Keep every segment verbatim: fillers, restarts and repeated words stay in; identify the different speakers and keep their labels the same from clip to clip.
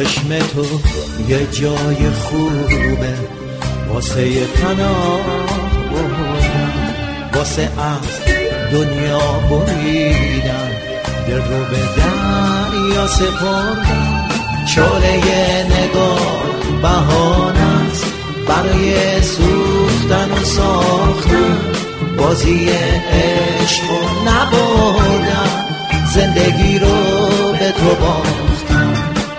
Speaker 1: چشم تو یه جای خوبه واسه پناه بردم، واسه از دنیا بریدم، دل رو به دریا سپردم. شعله نگاه بهانه است برای سوختن و ساختن، بازی عشق رو نبردم، زندگی رو به تو باختم.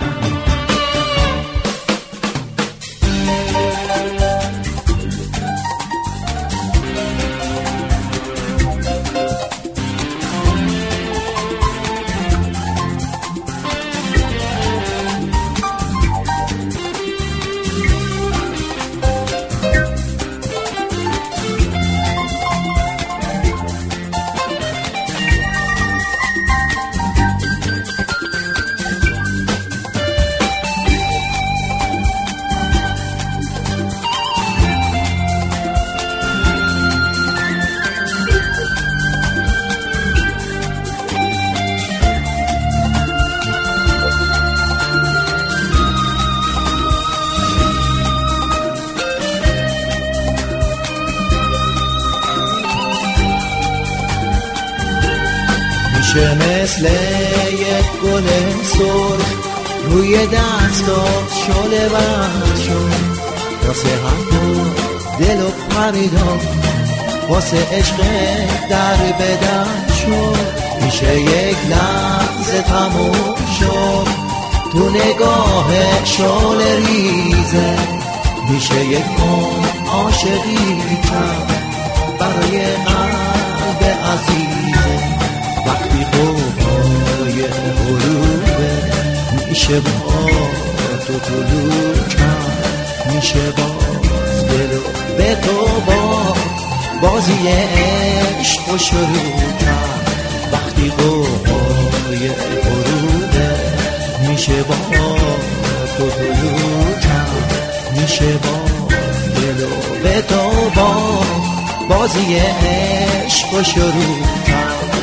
Speaker 1: میشه مثل یک گل سرخ روی دستات شعله ور شد، واسه حرف دل و پریدان، واسه عشق در بدن شد. میشه یک لحظه تموم شد تو نگاه شعله ریزه، میشه یک عمر عاشقی کرد برای قلب عزیزه. وقتی قوهای غروبه میشه با تو طلوع کرد، میشه باز دل به تو با بازی عشق و شروع کرد. وقتی قوهای غروبه میشه با تو طلوع کرد، میشه باز دل به تو با بازی عشق و شروع کرد.